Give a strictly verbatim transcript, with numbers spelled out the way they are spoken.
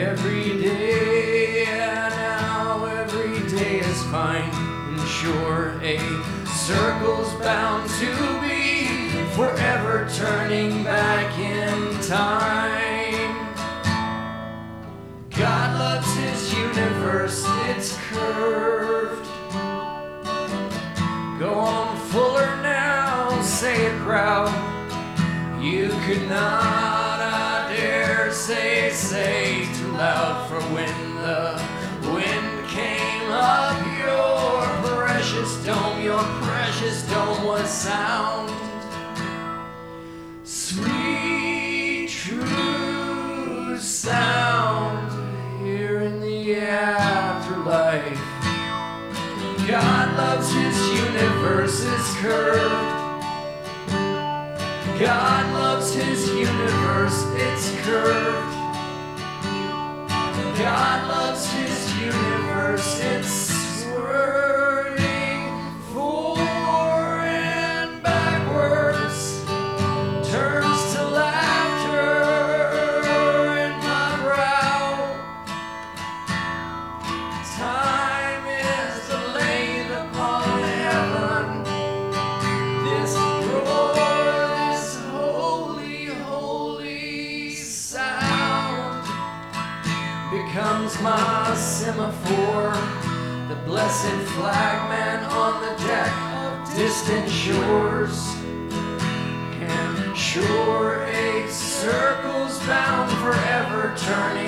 every day, and now every day is fine and sure. A circle's bound to be forever turning back in time. God loves his universe, it's curved. Go on fuller now, say it proud. You could not, I dare say, say too loud. For when the wind came up, your precious dome, your precious dome was sound. Sweet, true sound here in the afterlife. God loves his universe, it's curved. God loves his universe, it's curved. God loves his universe, it's swirling forward and backwards. Turns to laughter in my brow. Time is delayed upon heaven. This becomes my semaphore, the blessed flagman on the deck of distant shores. And sure, a circle's bound forever turning